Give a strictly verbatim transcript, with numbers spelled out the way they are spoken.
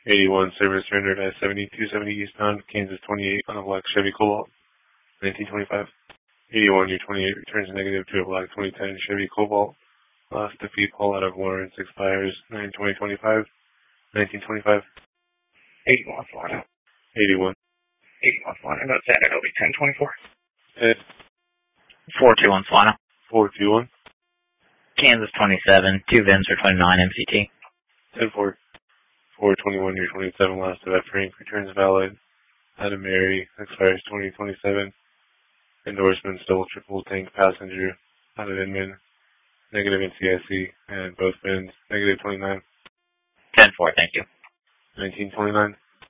eighty-one, service surrendered at seventy-two seventy eastbound, Kansas twenty-eight on a black Chevy Cobalt, nineteen twenty-five. eighty-one, U twenty-eight returns negative to a black twenty ten Chevy Cobalt. Last defeat pull out of warrants expires nine twenty twenty-five, nineteen twenty-five. eighty-one, Florida. eighty-one. eighty-one, Florida. No, Saturday, it'll be ten twenty-four. Ed. four two one, Florida. four two one. Kansas twenty-seven, two V I Ns for twenty-nine M C T. ten four. four twenty-one, U twenty-seven, last of F Frank, returns valid. Adam Mary, expires twenty twenty-seven. Endorsements, double triple tank passenger, out of Inman, negative N C I C, and both V I Ns, negative twenty-nine. ten four, thank you. nineteen twenty-nine.